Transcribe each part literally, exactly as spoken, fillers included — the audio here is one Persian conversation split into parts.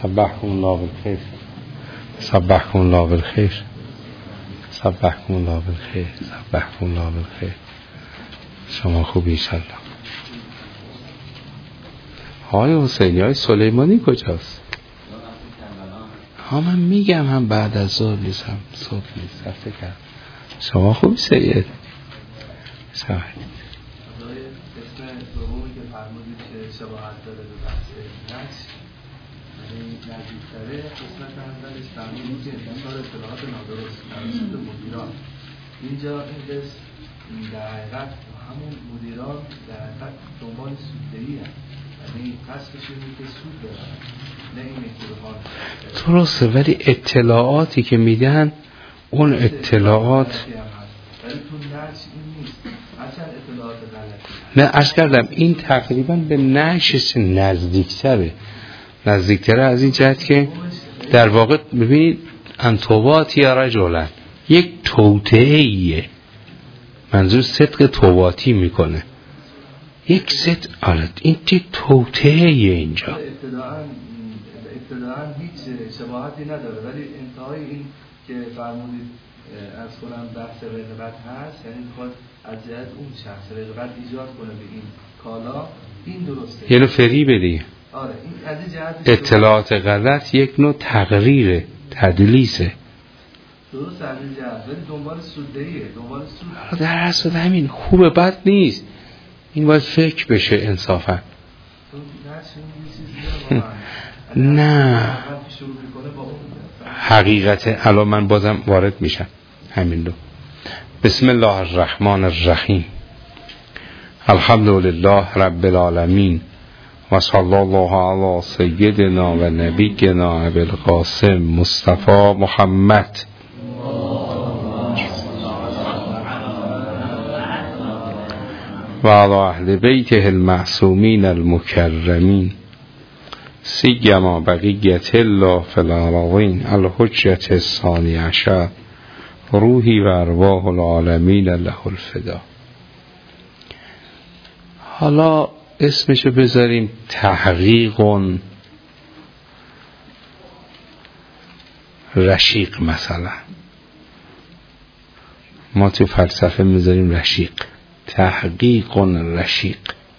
صبحكم الله بالخير صبحكم الله بالخير صبحكم الله بالخير صبحكم الله بالخير. شما خوبی انشالله. های حسینی های سلیمانی کجاست؟ ها من میگم هم بعد از ظهر نیست هم صبح نیست. رفته کرد. شما خوبی سید؟ شاید اسم دومی که فرمودید که شباهت داره به بحث نقش یعنی نزدیکتره قسمت اولش فرمودید که انتشار اطلاعات نادرست توسط مدیران. اینجا این قسم در حقیقت همون مدیران در حقیقت دنبال سوددهی هست، یعنی قصدشون اینه که سود ببرن، نه اینه که بخوان. درسته، ولی اطلاعاتی که میدن اون اطلاعات ولی تو نقش این نیست، هرچند اطلاعات غلطی. نه عرض کردم این تقریبا به نقشش نزدیکتره نزدیکتره از این جهت که در واقع ببینید انتوبات یا رجلن یک توطئه‌ایه، منظور صدق توباتی میکنه یک صدق. آره این یک توطئه‌ایه اینجا. ابتداءً ابتداءً هیچ شباهتی نداره، ولی انتهای این که فرمودید از کنم بحث رغبت هست، یعنی میخواد از جهت اون شخص رغبت ایجاد کنه به این کالا، این درسته، یعنی فریبه دیگه. آره این از این جهت اطلاعات غلط یک نوع تقریره، تدلیسه. درست از این جهت، ولی دنبال سوددهیه، دنبال سود. در اصل همین خوبه بد نیست، این باید فکر بشه انصافا. نه حقیقت الان من بازم وارد میشم همین رو. بسم الله الرحمن الرحیم. الحمد لله رب العالمین و صلی الله علی سیدنا و نبینا ابی القاسم مصطفی محمد و علی اهل بیته المعصومین المکرمین سیما بقیت الله فی الارضین الحجة الثانی عشر روحی و ارواح العالمین له الفدا. حالا اسمشو بذاریم تحقیق رشیق، مثلا ما تو فلسفه میذاریم رشیق، تحقیق رشیق.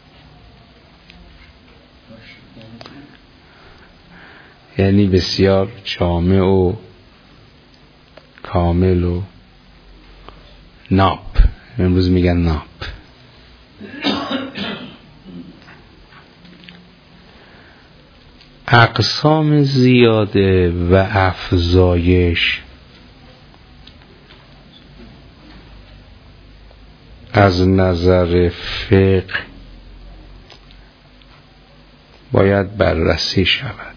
یعنی بسیار جامع و کامل و ناب. امروز میگن ناب. اقسام زیاده و افزایش از نظر فقه باید بررسی شود.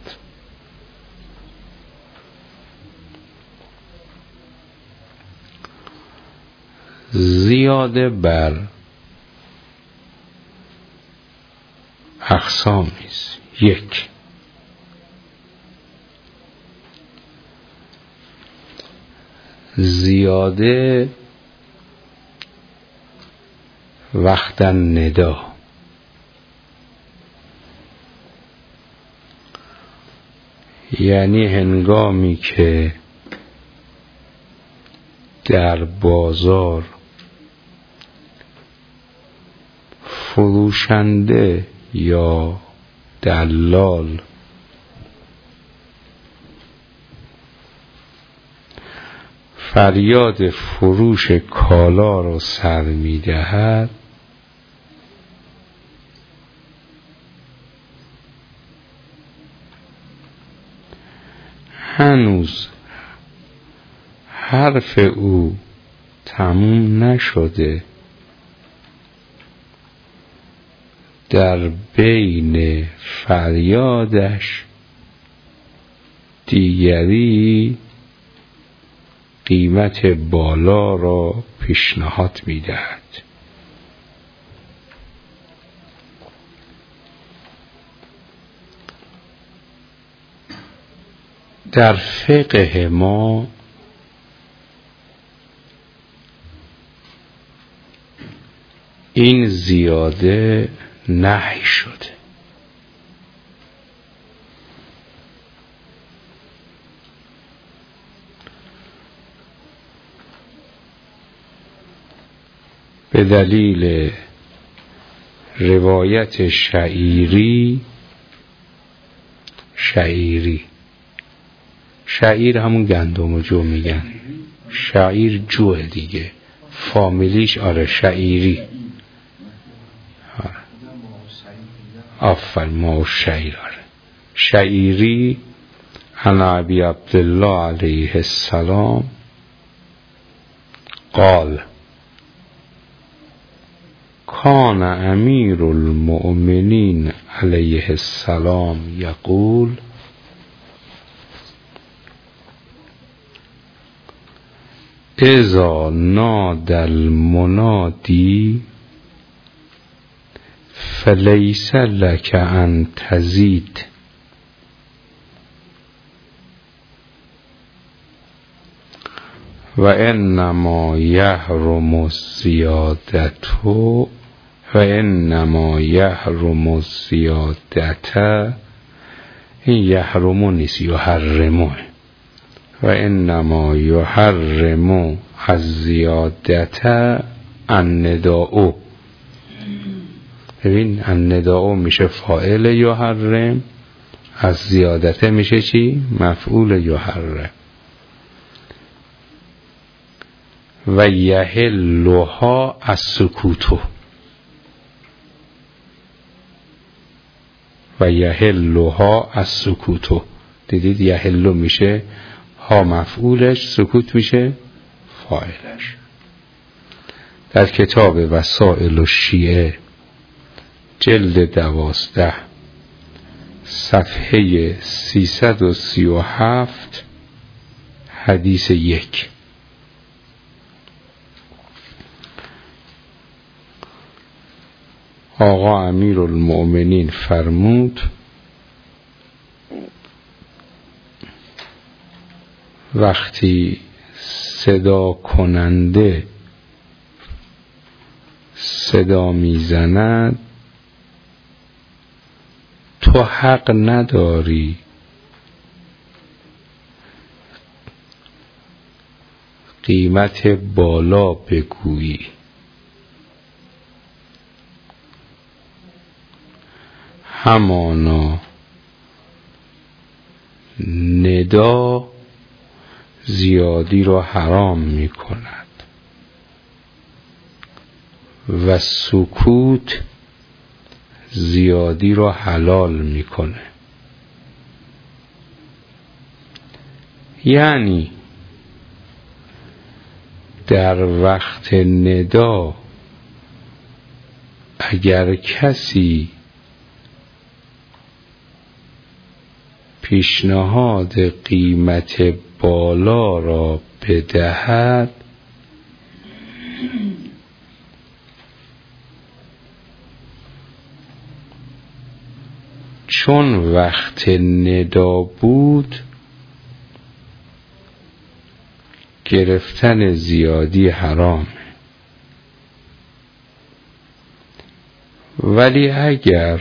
زیاده بر اقسامی است. یک، زیاده وقت ندا، یعنی هنگامی که در بازار فروشنده یا دلال فریاد فروش کالا را سر می دهد، هنوز حرف او تموم نشده، در بین فریادش دیگری قیمت بالا را پیشنهاد می دهد. در فقه ما این زیاده نهی شده. به دلیل روایت شعیری شعیری شعیر همون گندم و جو میگن، شعیر جوه دیگه، فامیلیش آره شعیری. آره. آفر ما و شعیر آره شعیری. عن ابی عبدالله علیه السلام قال کان امیر المؤمنین علیه السلام یقول اذا نادى المنادی فلیس لک ان تزید و انما یحرم الزیادت و انما یحرم الزیادت. این یحرمو نیست، یحرمو. و انما یحرم الزیادت النداء. ببین النداء میشه فاعل یحرم، از زیادت میشه چی؟ مفعول یحرم. و یحلها السکوتو و یحلها السکوتو. دیدید یحلو میشه ها مفعولش، سکوت میشه فاعلش. در کتاب وسائل الشیعه جلد دوازده صفحه سیصد و سی و هفت حدیث یک آقا امیر المؤمنین فرمود وقتی صدا کننده صدا میزند تو حق نداری قیمت بالا بگویی، همانا ندا زیادی را حرام می کند و سکوت زیادی را حلال می کنه. یعنی در وقت ندا اگر کسی پیشنهاد قیمت بالا را بدهد چون وقت ندا بود گرفتن زیادی حرامه، ولی اگر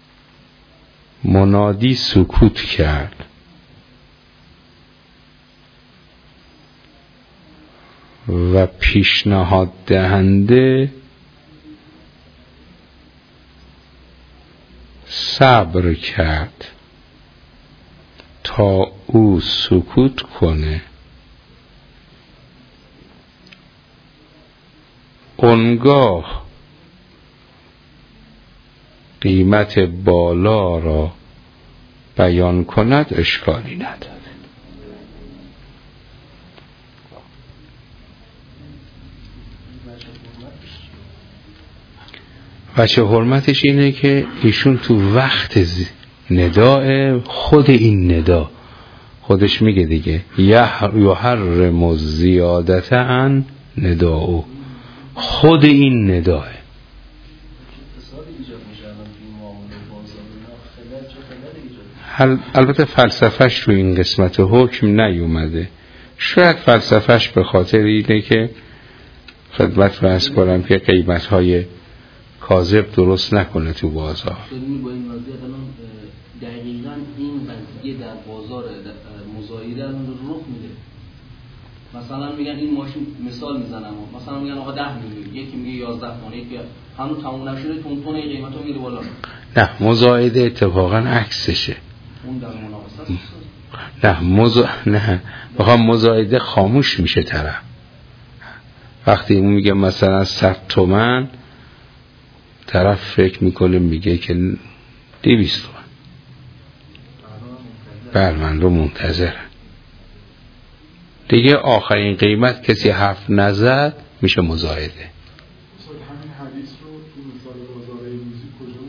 منادی سکوت کرد و پیشنهاد دهنده صبر کرد تا او سکوت کنه، اونگاه قیمت بالا را بیان کند اشکالی نداره. وجه حرمتش اینه که ایشون تو وقت نداء خود این ندا خودش میگه دیگه یحرم الزیادت عن نداء، خود این نداه. البته فلسفهش رو این قسمت حکم نیومده، شاید فلسفهش به خاطر اینه که خدمت رو عرض کنم که قیمت‌های کاذب درست نکنه تو بازار. دقیقاً این قضیه در بازار مزایده رخ میده. مثلا میگن این ماشین مثال میزنم مثلا میگن آقا ده میلیون، یکی میگه یازده تومن، یکی هنوز تموم نشده تون تون قیمتا میره بالا. نه مزایده اتفاقا عکسشه. اون در مناقصه نه مزا... نه بخوام مزایده خاموش میشه طرف. وقتی اون میگه مثلا صد تومن، طرف فکر میکنه میگه که دویست تومن. بله من رو منتظرم دیگه. آخرین قیمت کسی حرف نزد میشه مزایده. همین حدیث رو تو مثال بازار امروزی کجا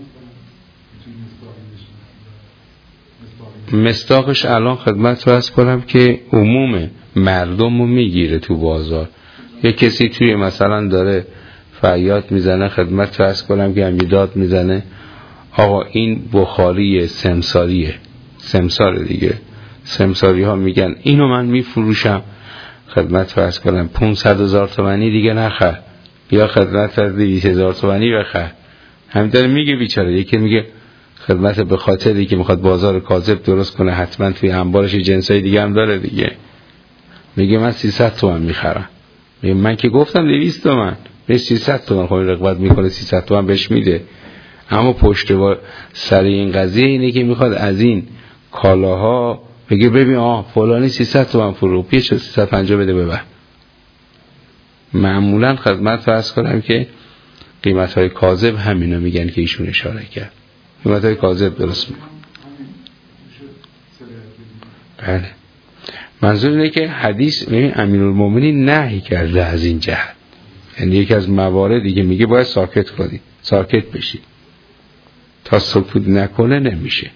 می‌کنن؟ مصداقش الان خدمت رو عرض کنم که عموم مردم رو میگیره تو بازار. یه کسی توی مثلا داره فریاد میزنه، خدمت رو عرض کنم که هم داد میزنه آقا این بخاری سمساریه، سمسار دیگه، سمساری ها میگن اینو من میفروشم، خدمت رو عرض کنم پونصد هزار تومانی دیگه نخر، یا خدمت رو دویست هزار تومانی بخر. همین داره میگه بیچاره. یکی میگه خدمت به خاطری که میخواد بازار کاذب درست کنه حتما توی انبارش جنسای دیگه هم داره دیگه، میگه من سیصد تومن میخرم. میگه من که گفتم دویست تومن، به سیصد تومن خب رقابت میکنه، سیصد تومن بهش میده. اما پشت و سر این قضیه اینه که میخواد از این کالاها بگه ببین آه فلانی سیصد تومن فرو، پیش سیصد و پنجاه بده ببر. معمولا خدمت فرض کنم که قیمت‌های کاذب همینا میگن که ایشون اشاره کرد، قیمت‌های کاذب درست میکنه. بله منظور اینه که حدیث ببین امیرالمومنین نهی کرده از این جهت، یعنی یکی از مواردی که میگه باید ساکت کنی، ساکت بشی، تا سکوت نکنه نمیشه.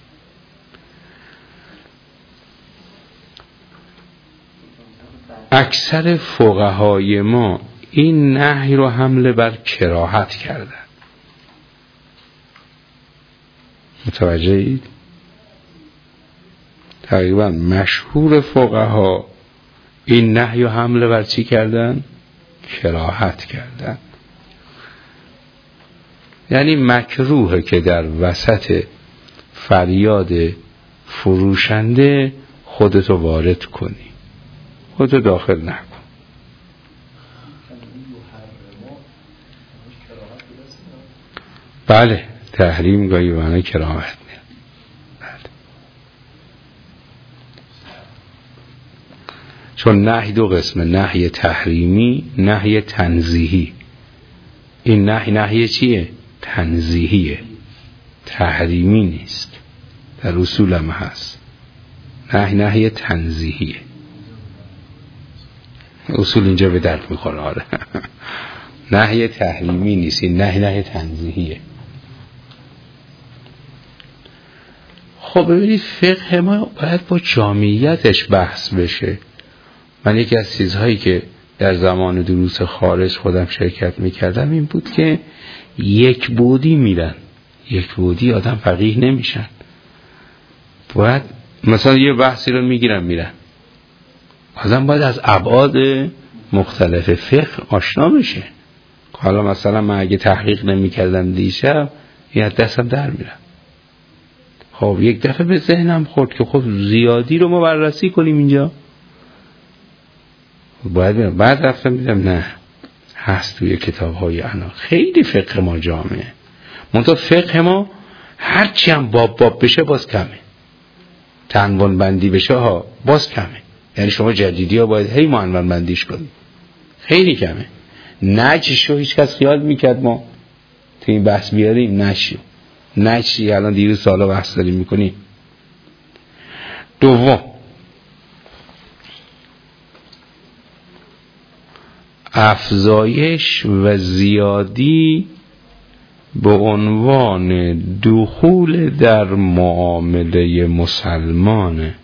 اکثر فقهای ما این نهی رو حمله بر کراهت کردن. متوجه اید؟ تقریبا مشهور فقها این نهی رو حمله بر چی کردن؟ کراهت کردن. یعنی مکروهه که در وسط فریاد فروشنده خودتو وارد کنی، خودتو داخل نکن. بله تحریم گاهی معنی کرامت میاد. بله. چون نهی دو قسمه، نهی تحریمی، نهی تنزیهی. این نهی نهی چیه؟ تنزیهیه، تحریمی نیست. در اصول هم هست نهی نهی تنزیهیه. اصول اینجا به درد میخوره. آره نهی تحریمی نیست، این نهی نهی تنزیهیه. خب ببینید فقه ما باید با جامعیتش بحث بشه. من یکی از چیزهایی که در زمان دروس خارج خودم شرکت میکردم این بود که یک بودی میرن، یک بودی آدم فقیه نمیشن. باید مثلا یه بحثی رو میگیرن میرن، آدم باید از ابعاد مختلف فقه آشنا بشه. حالا مثلا من اگه تحقیق نمیکردم دیشب یه دستم در میرم. خب یک دفعه به ذهنم خورد که خب زیادی رو ما بررسی کنیم اینجا، باید برم. بعد رفتم دیدم نه، هست توی کتاب های انا. خیلی فقه ما جامعه، منتها فقه ما هرچی هم باب باب بشه باز کمه، تنوان بندی بشه ها باز کمه. یعنی شما جدیدی ها باید هی معنون بندیش کنید، خیلی کمه. نجشو هیچ کس خیال میکرد ما تو این بحث بیاریم، نشو نچی الان دیروز سالا بحث داریم میکنیم. دوم افزایش و زیادی به عنوان دخول در معامله مسلمانه.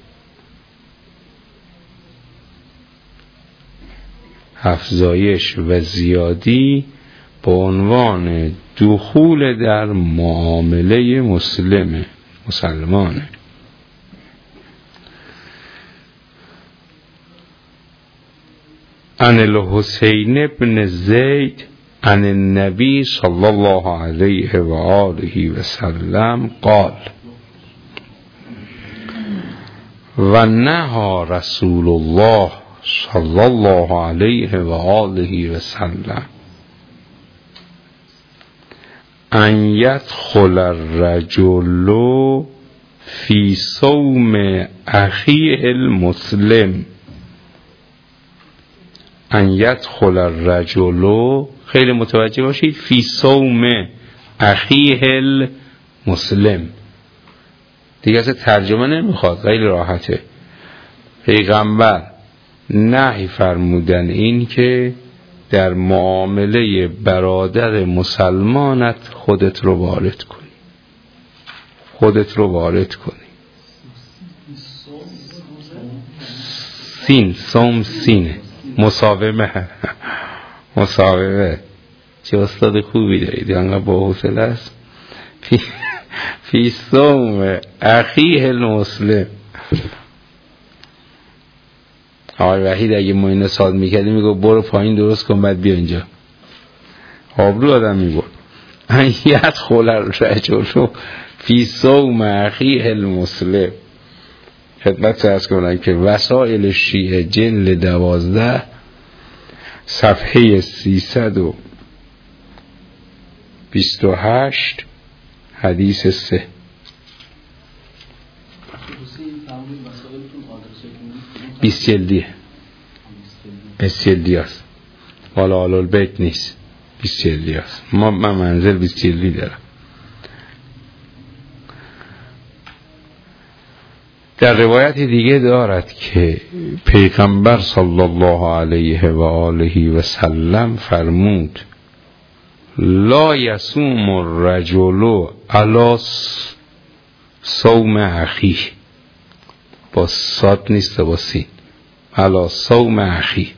افزایش و زیادی به عنوان دخول در معامله مسلمه، مسلمانه. عن الحسین بن زید عن النبی صلی الله علیه و آله و سلم قال و نهى رسول الله صلی الله علیه و آله و سلم ان یدخل الرجل فی صوم اخیه المسلم. ان یدخل الرجل، خیلی متوجه باشید، فی صوم اخیه المسلم. دیگه اصلا ترجمه نمیخواد، خیلی راحته. پیغمبر نهی فرمودن این که در معامله برادر مسلمانت خودت رو وارد کنی، خودت رو وارد کنی. سین، صوم سینه، مساومه. مساومه. چه استاد خوبی دارید، انقدر با حوصله است. فی, فی صوم اخیه المسلم. آقای وحید اگه ما اینو سال میکردیم میگو برو پایین درست کن بعد بیا اینجا، آبرو آدم میبرد. ان یدخل الرجل فی صوم اخیه المسلم. خدمت عرض کنم که وسائل شیعه جلد دوازده صفحه سیصد و بیست و هشت حدیث سه. بیست جلدیه، بیست جلدی هست، والا آل البیت نیست، بیست جلدی هست. ما من منزل بیست جلدی دارم. در روایت دیگه دارد که پیغمبر صلی الله علیه و آله و سلم فرمود لا یصوم الرجل علی صوم اخیه، با صاد نیست، با سین، علی صوم اخیه.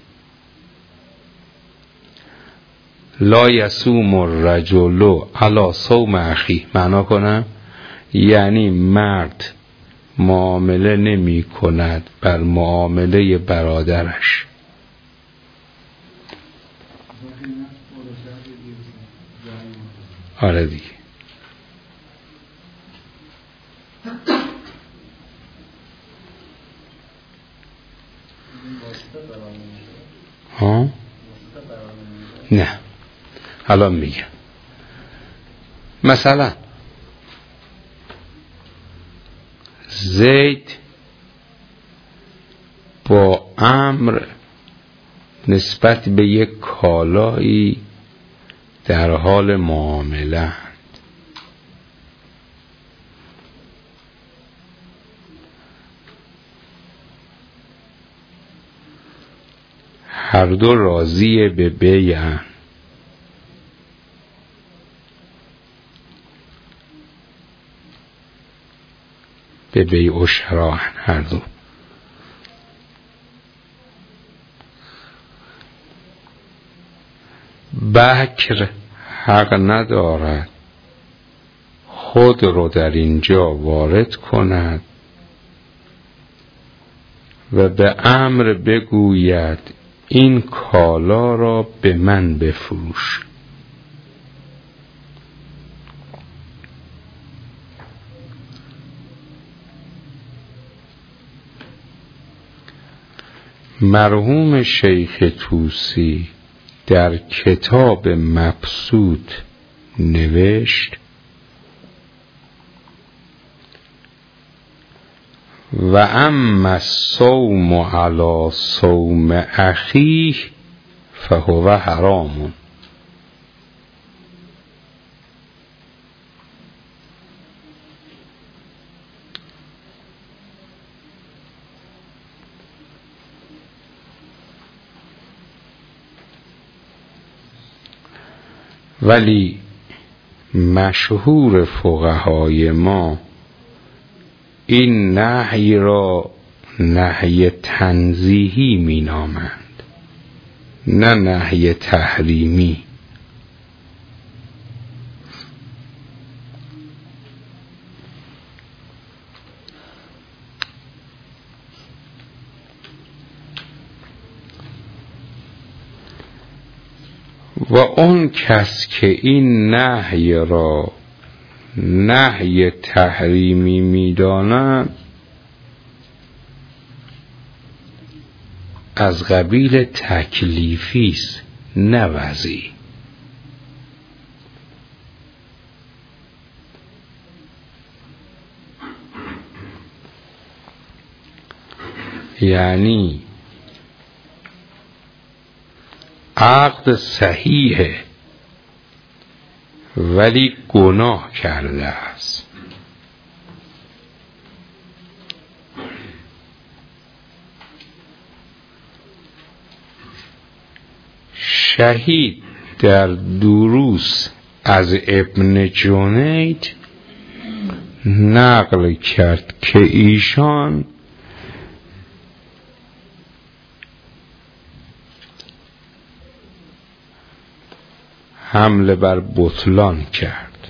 لا یصوم الرجل علی صوم اخیه معنا کنم یعنی مرد معامله نمی کند بر معامله برادرش. آره دیگه. ها؟ نه الان میگم. مثلا زید با عمرو نسبت به یک کالایی در حال معامله، هر دو راضی به بیع، به بیع و شراء، هر دو. بکر حق ندارد خود رو در اینجا وارد کند و به عمرو بگوید این کالا را به من بفروش. مرحوم شیخ طوسی در کتاب مبسوط نوشت و اما الصوم علی صوم اخیه فهو حرام. ولی مشهور فقهای ما این نهی را نهی تنزیهی می نامند، نه نهی تحریمی. و اون کس که این نهی را نهی تحریمی می‌داند از قبیل تکلیفی است نه وضعی. یعنی عقد صحیحه ولی گناه کرده است. شهید در دروس از ابن جنید نقل کرد که ایشان حمله بر بطلان کرد.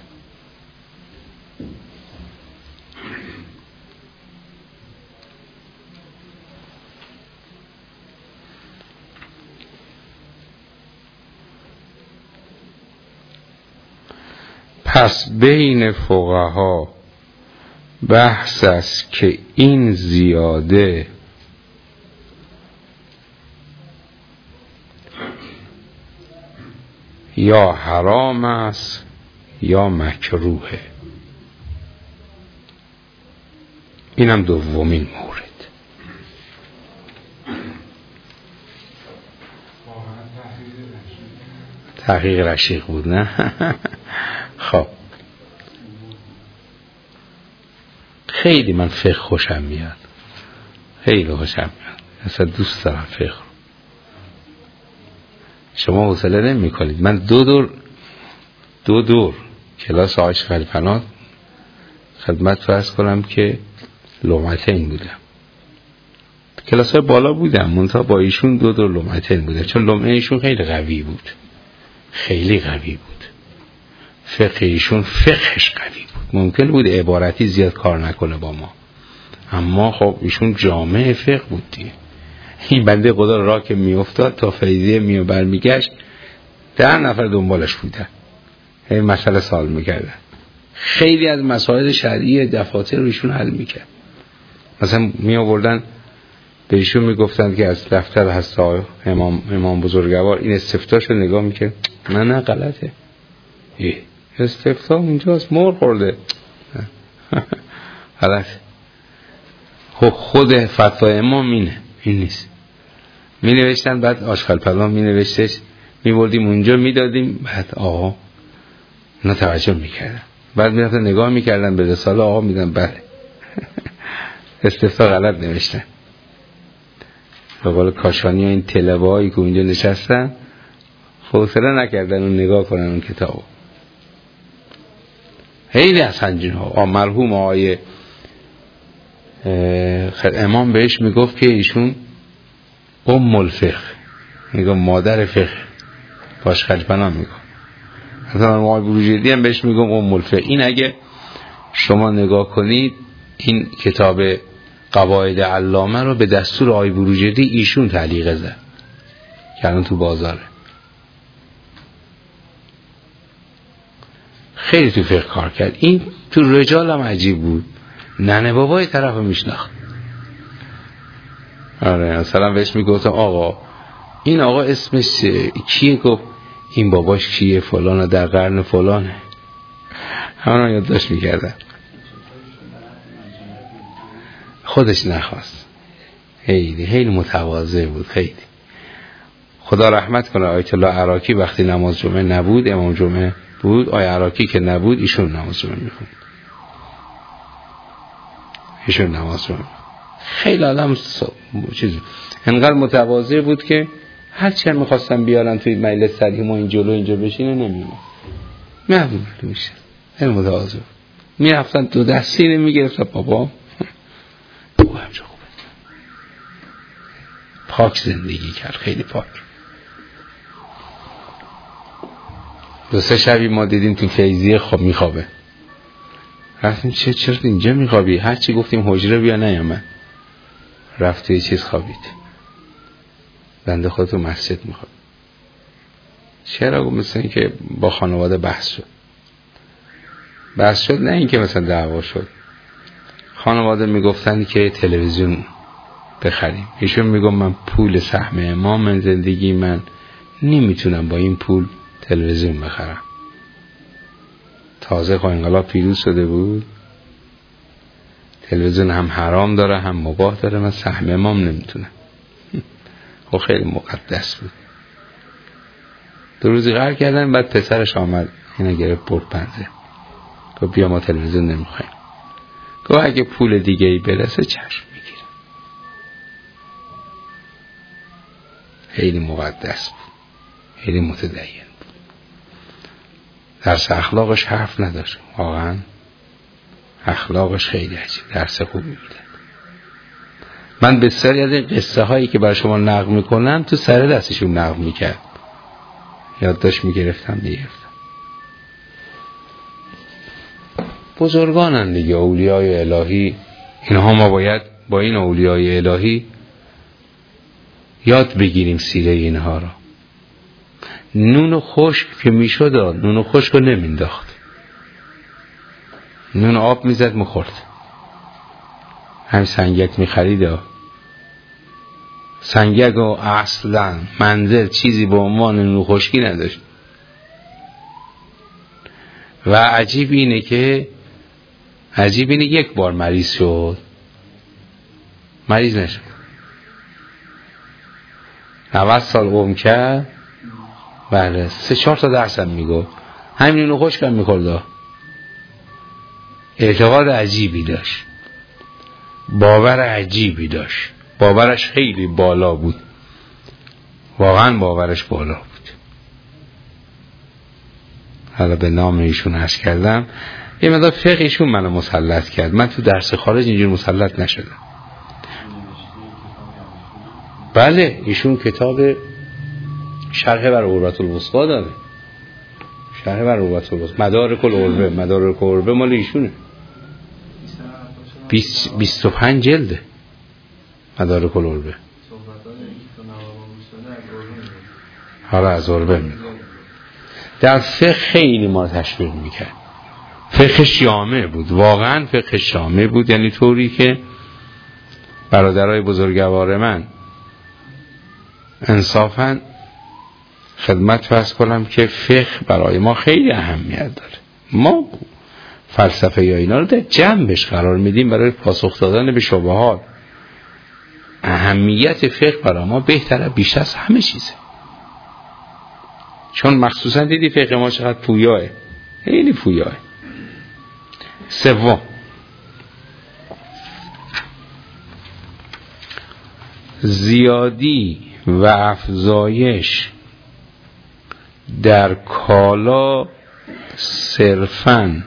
پس بین فقها بحث است که این زیاده یا حرام است یا مکروهه. اینم دومین مورد. تحقیق رشیق بود نه؟ خب خیلی من فقه خوشم میاد، خیلی خوشم میاد، اصلا دوست دارم فقه. شما حوصله نمی کنید. من دو دور دو دور کلاس آقای شیخ علی پناه خدمت فرض کنم که لمعتین بودم، کلاس های بالا بودم، منتها با ایشون دو دور لمعتین بودم، چون لمعه ایشون خیلی قوی بود، خیلی قوی بود. فقه ایشون فقهش قوی بود، ممکن بود عبارتی زیاد کار نکنه با ما، اما خب ایشون جامع فقه بود دیگه. این بنده خدا را که می افتاد تا فیضیه می و بر می گشت ده نفر دنبالش بودن، این مسئله سوال می کردن. خیلی از مسائل شرعی دفاتر رو ایشون حل می کرد. مثلا می آوردن به ایشون می گفتن که از دفتر هست امام, امام بزرگوار این استفتاش رو نگاه می کرد، نه نه غلطه، استفتا اونجاست مر خورده غلطه. خود فتوای امام اینه، این نیست. می نوشتن بعد آشغال پلان می نوشتش، می بردیم اونجا می دادیم، بعد آقا نه توجه می کردن، بعد می رفتن نگاه می کردن به رساله، آقا می دن بله استفتا غلط نوشتن. به قول کاشانی این طلبه هایی که اونجا نشستن حوصله نکردن اون نگاه کنن اون کتابو. خیلی از هنجین ها مرحوم آقای امام بهش میگفت که ایشون ام الفقه، میگم مادر فقه، باش خلیفنا میگم. مثلا آقای بروجردی هم بهش میگم ام الفقه. این اگه شما نگاه کنید این کتاب قواعد علامه رو به دستور آقای بروجردی ایشون تعلیق زد که الان تو بازاره. خیلی تو فقه کار کرد. این تو رجال هم عجیب بود، ننه بابای طرف رو میشناخت. آره مثلا بهش میگفتم آقا این آقا اسمش کیه؟ گفت این باباش کیه؟ فلانه در قرن فلانه. همون یادداشت میکردن. خودش نخواست، خیلی خیلی متواضع بود. خیلی خدا رحمت کنه آیت الله عراقی وقتی نماز جمعه نبود، امام جمعه بود، آیت عراقی که نبود ایشون نماز جمعه میخوند، ایشون نماز جمعه. خیلی آدم چیز انقدر متواضع بود که هر چی میخواستم بیارن توی مجلس صدیق ما این جلو اینجا بشینه نمیومد، میرفتن میشه. خیلی متواضع بود. میرفتن دو دستی نمیگرفتن بابا او همجا خوبه. پاک زندگی کرد، خیلی پاک. دو سه شبی ما دیدیم تو فیضیه خب میخوابه، رفتیم چه چرا اینجا میخوابی؟ هر چی گفتیم حجره بیا نیامد، رفت توی چیز خوابید. بنده خود تو مسجد میخواد. چرا؟ گفت مثل این که با خانواده بحث شد. بحث شد نه این که مثلا دعوا شد، خانواده میگفتن که تلویزیون بخریم. ایشون میگم من پول سهم امام من زندگی من نمیتونم با این پول تلویزیون بخرم. تازه خب انقلاب پیروز شده بود، تلویزیون هم حرام داره هم مباح داره، من سهم امام نمیتونم. خب خیلی مقدس بود. دو روزی قرار کردن، بعد پسرش آمد اینو گرفت برد پنزه، گفت بیا ما تلویزیون نمیخوایم. گفت اگه پول دیگه ای برسه چشم میگیرم. خیلی مقدس بود، خیلی متدین بود، درس اخلاقش حرف نداشت، واقعا اخلاقش خیلی عجیب، درس خوبی میداد. من بسیاری از این قصه هایی که برای شما نقل میکنم تو سر دستشون نقل میکرد، یادداشت میگرفتم میگرفتم. بزرگانن دیگه، اولیای الهی. اینها ما باید با این اولیای الهی یاد بگیریم سیره اینها را. نون خشک که میشد نون خشک رو نمینداخت، نون آب میزد میخورد. همین سنگک میخرید، سنگک و اصلا منزل چیزی به عنوان نون خشکی نداشت. و عجیب اینه که عجیب اینه یک بار مریض شد، مریض نشد، نود سال قوم کرد. بله سه چهار تا درس هم میگو، همین نون خشک هم میخورد. اعتقاد عجیبی داشت، باور عجیبی داشت، باورش خیلی بالا بود، واقعا باورش بالا بود. حالا به نام ایشون عرض کردم، یه مقدار فقه ایشون منو مسلط کرد. من تو درس خارج اینجور مسلط نشدم. بله ایشون کتاب شرح بر عروة الوثقی داره، شرح بر عروة الوثقی، مدارک العروة، مدارک العروة مال ایشونه، بیست و پنج جلده مدارک العروة. حالا از عروة میگه. در فقه خیلی ما تشویق میکرد، فقه شامع بود، واقعا فقه شامع بود، یعنی طوری که برادرای بزرگوار من انصافاً خدمت فرض کنم که فقه برای ما خیلی اهمیت داره. ما فلسفه یا اینا رو در جنبش قرار میدیم برای پاسخ دادن به شبهات. اهمیت فقه برای ما بهتره، بیشتر از همه چیزه. چون مخصوصا دیدی فقه ما چقدر پویاه، خیلی پویاه. سوم، زیادی و افزایش در کالا صرفاً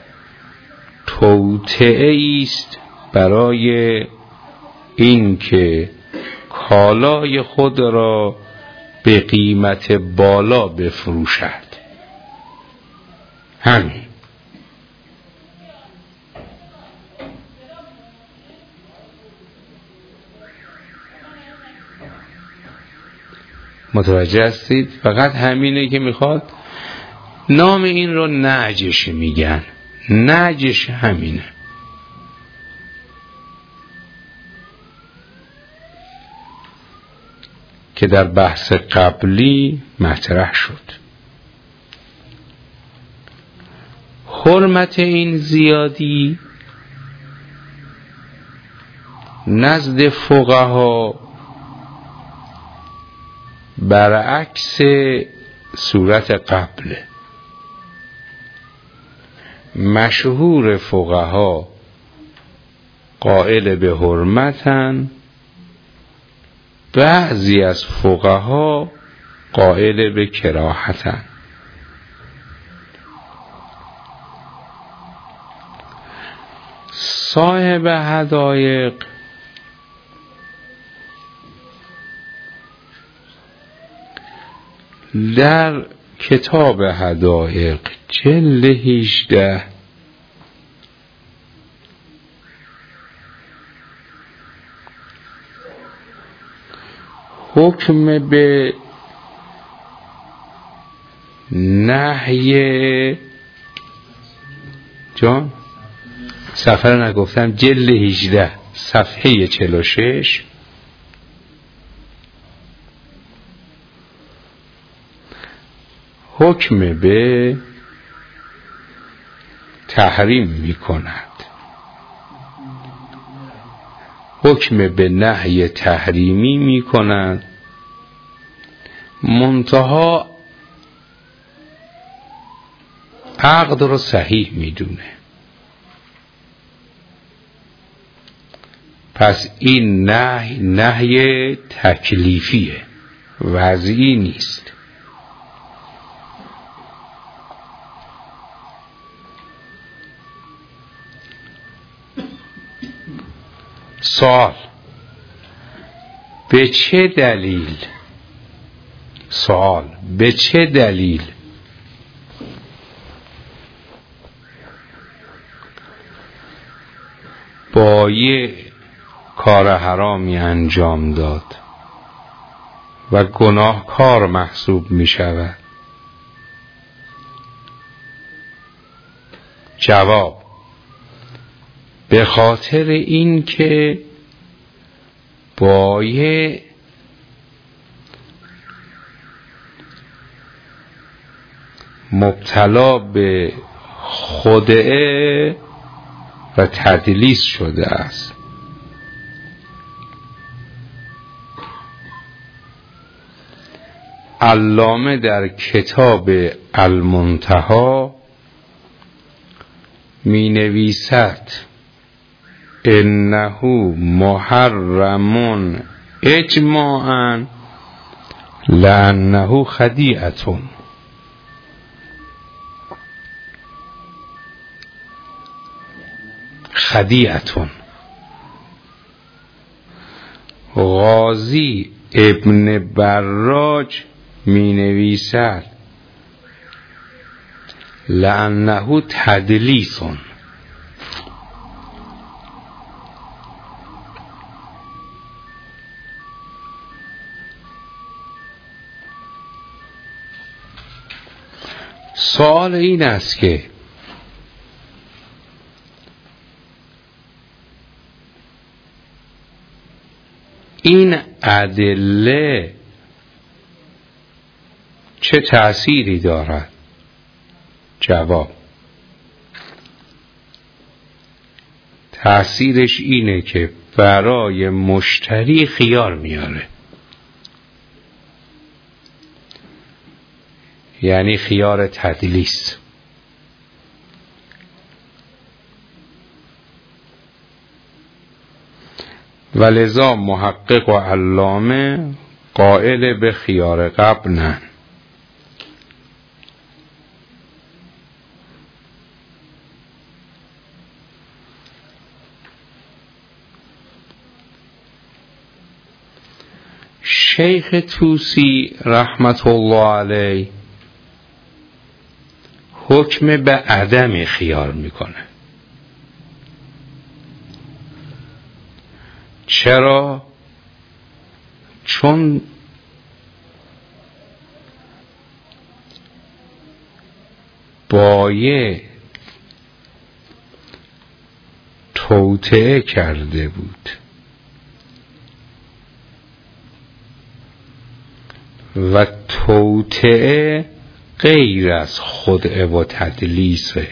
توطئه است برای این که کالای خود را به قیمت بالا بفروشد. همین. متوجه هستید؟ فقط همینه که میخواد. نام این رو نجش میگن، نجش همینه. که در بحث قبلی مطرح شد. حرمت این زیادی نزد فقها برعکس صورت قبل. مشهور فقها قائل به حرمتن، بعضی از فقها قائل به کراهتن. صاحب حدایق در کتاب حدایق جلد هجده حکم به نهی جان صفحه رو نگفتم، جلد هجده صفحه چهل و شش حکم به تحریم می کند، حکم به نهی تحریمی می کند، منتها عقد رو صحیح می دونه. پس این نهی نهی تکلیفیه، وضعی نیست. سوال: به چه دلیل سوال به چه دلیل بایع کار حرامی انجام داد و گناهکار محسوب می شود؟ جواب: به خاطر این که بایع مبتلا به خدعه و تدلیس شده است. علامه در کتاب المنتهی می نویسد انه محرم اجماعا لانه خدیعة. خدیعة. غازی ابن براج می نویسد لانه تدلیس. سوال این است که این ادله چه تأثیری دارد؟ جواب: تأثیرش اینه که برای مشتری خیار میاره، یعنی خیار تدلیس. و لذا محقق و علامه قائل به خیار قبنن. شیخ طوسی رحمت الله علیه حکم به عدم خیار میکنه. چرا؟ چون بایع توطئه کرده بود و توطئه غیر از خدعه و تدلیسه.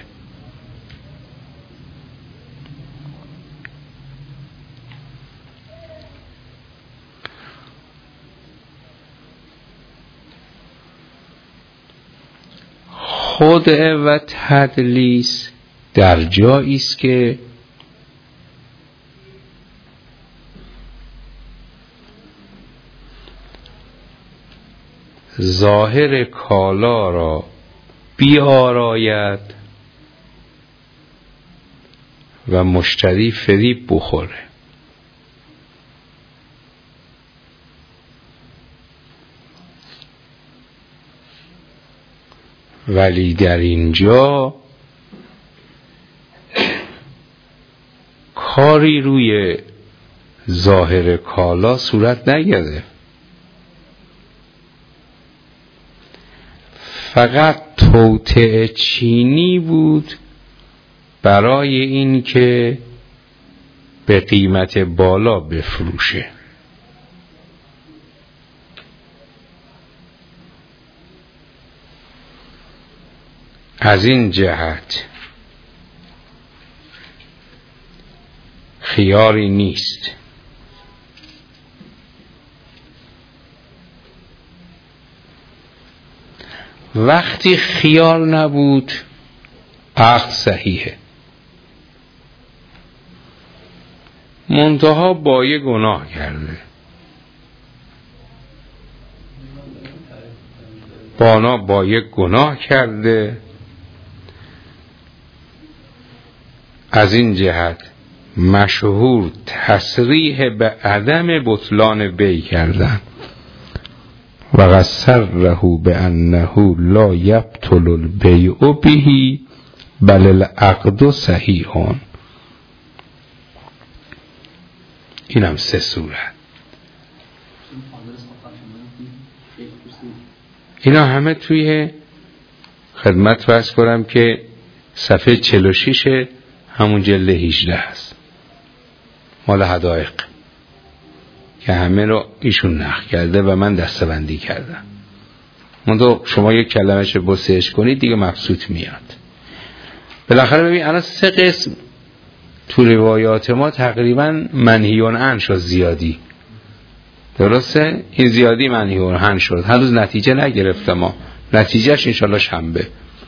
خدعه و تدلیس در جایی است که ظاهر کالا را بیاراید و مشتری فریب بخوره. ولی در اینجا کاری روی ظاهر کالا صورت نگرفت، فقط توطئه چینی بود برای این که به قیمت بالا بفروشه. از این جهت خیاری نیست. وقتی خیار نبود عقد صحیحه، منتها با یه گناه کرده، بانا با یک گناه کرده. از این جهت مشهور تصریح به عدم بطلان بیع کردن و قصره به انه لا یبطل البیع به بل العقد صحیحون. این هم سه صورت. اینا همه توی خدمت فرض کنم که صفحه چهل و شش همون جلد هجده هست، مال حدائق، که همه رو ایشون نقل کرده و من دسته‌بندی کردم. منتها شما یک کلمه‌ش بسیج کنید دیگه مبسوط میاد. بالاخره ببین الان سه قسم تو روایات ما تقریبا منهیون عن شد، زیادی، درسته؟ این زیادی منهیون عن شد، هنوز نتیجه نگرفته. ما نتیجهش انشالله شنبه،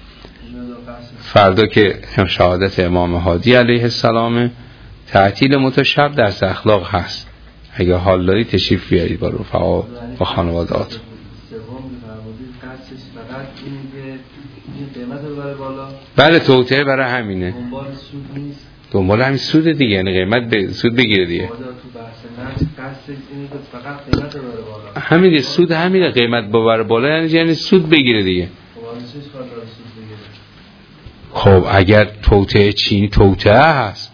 فردا که شهادت امام هادی علیه السلام، تعطیل متشب درس اخلاق هست. اگه حال داری تشریف بیارید با رفقا و خانواده‌ات. بله توطئه برای همینه، دنبال همین سود دیگه، یعنی قیمت به سود بگیره دیگه. همین دیگه سود، همینه، قیمت ببره بالا یعنی یعنی سود بگیره دیگه. خب اگر توطئه چینی توطئه هست،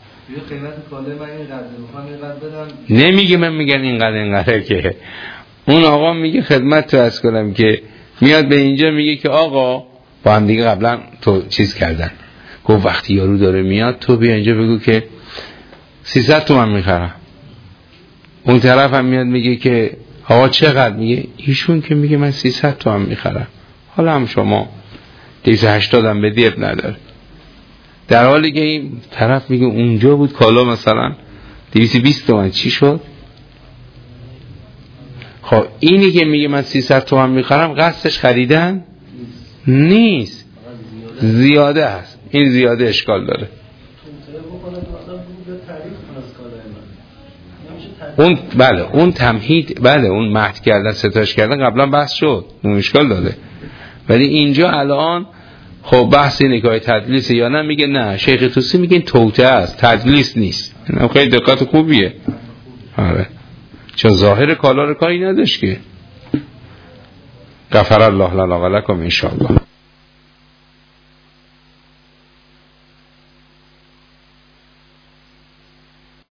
نمیگه من میگن اینقدر اینقدر، که اون آقا میگه خدمت تو از کنم که میاد به اینجا میگه که آقا با هم دیگه قبلا تو چیز کردن، گفت وقتی یارو داره میاد تو بیا اینجا بگو که سیصد تومن میخرم. اون طرف هم میاد میگه که آقا چقدر؟ میگه ایشون که میگه من سیصد تومن میخرم، حالا هم شما دویست و هشتاد هم بدی اب نداره. در حالی که این طرف میگه اونجا بود کالا مثلا دویست و بیست تومن، چی شد؟ خب اینی که میگه من سیصد تومن میخرم قصدش خریدن نیست، زیاده هست. این زیاده اشکال داره. اون بله اون تمهید، بله اون مهد کردن ستاش کردن قبلا بحث شد، اون اشکال داره. ولی اینجا الان خب بحث اینه که تدلیس یا نه، میگه نه، شیخ توسی میگه این توطئه است، تدلیس نیست. این خیلی دقت خوبیه. آره چون ظاهر کالا رو کاری نداشت که. غفر الله لنا و لکم ان شاء الله.